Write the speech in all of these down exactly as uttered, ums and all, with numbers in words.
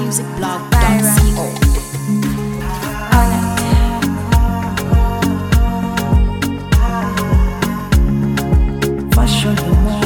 music blog Byron. Fashion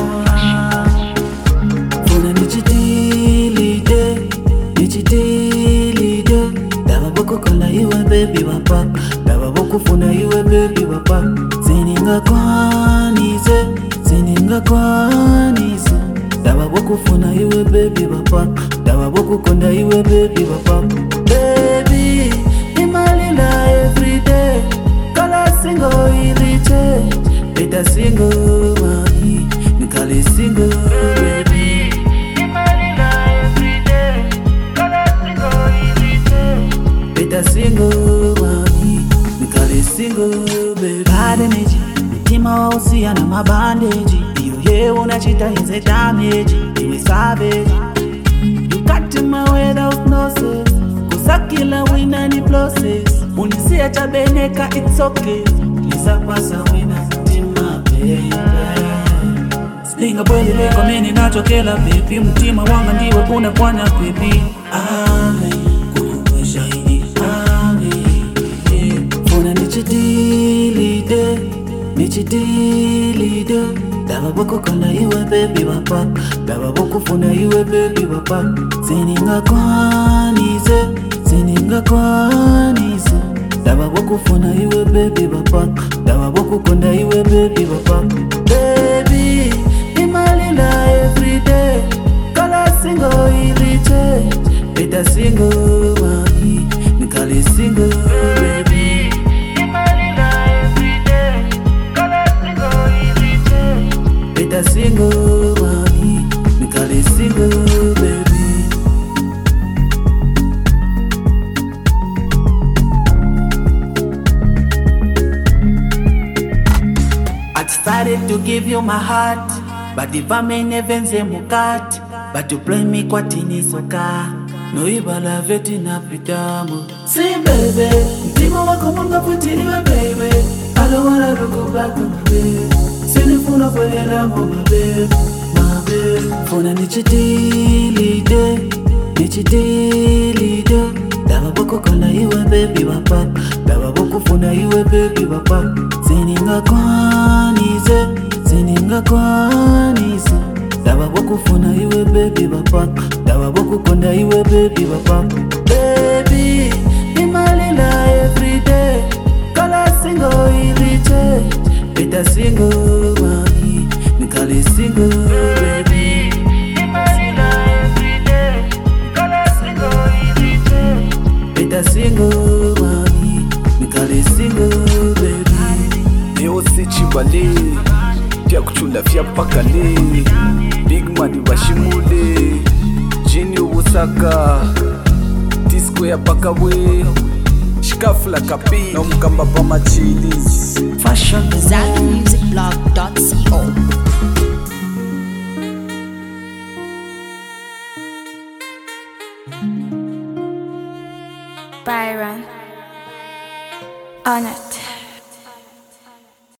Funa nichidilide, nichidilide. Daba boko kola iwe baby wapa, daba boko funa iwe baby wapa. Zininga kwanize, zininga kwanize. Daba boko funa iwe baby wapa, daba boko konda iwe baby wapa. Baby, imalila everyday, kala single iliche, beta single mami, nikali single baby. Imalila everyday, kala single iliche, beta single mami, nikali single baby. Bad energy, mtima wa usia na mabandeji. Iyo ye unachita inze damage, iwe savage. You cut in my way without no sense. Kusakila wina ni process. Unisia chabeneka it's okay. Lisa pasa wina mtima baby. Slinga bweli leko meni nachokela baby. Mtima wanga ndiwe kuna kwanya baby. Ame, kuna shahidi ame. Funa nichidilide, nichidilide. Daba boko konda iwe baby wapa, daba boko funa iwe baby wapa. Zininga kwanize, zininga kwanize. Daba boko funa iwe baby wapa, daba boko konda iwe baby wapa. Baby, imalila everyday, kala single iliche, beta single mami, nikali single baby. Beta single mami, nikali single baby. I decided to give you my heart, but if I may never say mukat, but to play me kwa tini soka. No ibala veti na pitamu. See baby, mtima wako mwanga futiliwe baby. I don't wanna look back on my baby. Sinifuna kwelela mo my baby, my baby. Funa nichidilide, nichidilide. Daba boko kola iwe baby wapa, daba boko funa iwe baby wapa. Zininga kwanize, zininga kwanize. Daba boko funa iwe baby wapa, daba boko konda iwe baby wapa. Baby, imalila everyday, kala single iliche, beta single mami, nikali single baby. Imalila everyday, kala single iliche, beta single mami, nikali single baby. Neo sichibale, tia kuchula vya pakale. Big money washimule, jini uwosaka, disco ya pakawe. Shikafula kapi, na mkamba pa machili. Fashion Zag music blog dot co. Byron on it.